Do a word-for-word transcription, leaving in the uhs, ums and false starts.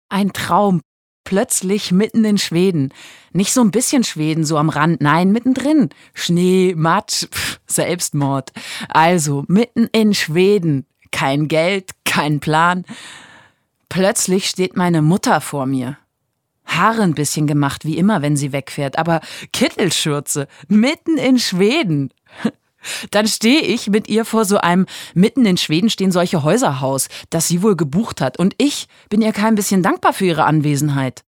Ein Traum. Plötzlich mitten in Schweden. Nicht so ein bisschen Schweden, so am Rand, nein, mittendrin. Schnee, Matsch, pff, Selbstmord. Also, mitten in Schweden. Kein Geld, kein Plan. Plötzlich steht meine Mutter vor mir. Haare ein bisschen gemacht, wie immer, wenn sie wegfährt, aber Kittelschürze, mitten in Schweden. Dann stehe ich mit ihr vor so einem, mitten in Schweden stehen solche Häuserhaus, das sie wohl gebucht hat. Und ich bin ihr kein bisschen dankbar für ihre Anwesenheit.